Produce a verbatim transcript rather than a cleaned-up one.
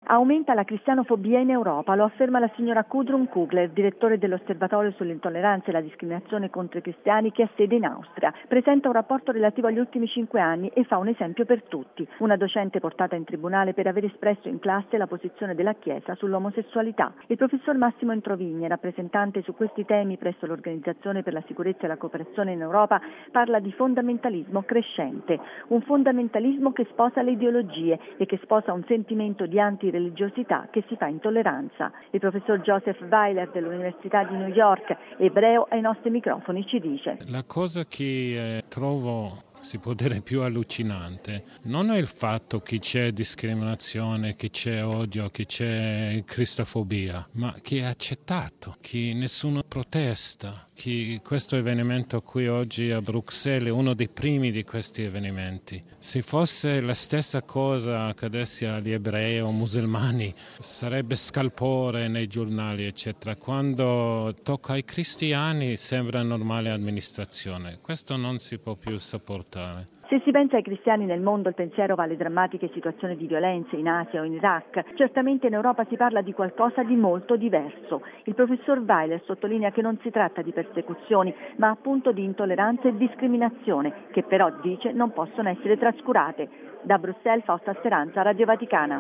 Aumenta la cristianofobia in Europa, lo afferma la signora Gudrun Kugler, direttore dell'Osservatorio sull'intolleranza e la discriminazione contro i cristiani che ha sede in Austria. Presenta un rapporto relativo agli ultimi cinque anni e fa un esempio per tutti. Una docente portata in tribunale per aver espresso in classe la posizione della Chiesa sull'omosessualità. Il professor Massimo Introvigne, rappresentante su questi temi presso l'Organizzazione per la sicurezza e la cooperazione in Europa, parla di fondamentalismo crescente. Un fondamentalismo che sposa le ideologie e che sposa un sentimento di anti religiosità che si fa intolleranza. Il professor Joseph Weiler dell'Università di New York, ebreo, ai nostri microfoni ci dice: La cosa che eh, trovo si può dire più allucinante non è il fatto che c'è discriminazione, che c'è odio, che c'è cristofobia, ma che è accettato, che nessuno protesta, che questo avvenimento qui oggi a Bruxelles è uno dei primi di questi avvenimenti. Se fosse la stessa cosa accadesse agli ebrei o musulmani sarebbe scalpore nei giornali eccetera. Quando tocca ai cristiani sembra normale amministrazione. Questo non si può più sopportare. Se si pensa ai cristiani nel mondo, il pensiero va alle drammatiche situazioni di violenza in Asia o in Iraq. Certamente in Europa si parla di qualcosa di molto diverso. Il professor Weiler sottolinea che non si tratta di persecuzioni, ma appunto di intolleranza e discriminazione, che però, dice, non possono essere trascurate. Da Bruxelles, Fausta Speranza, Radio Vaticana.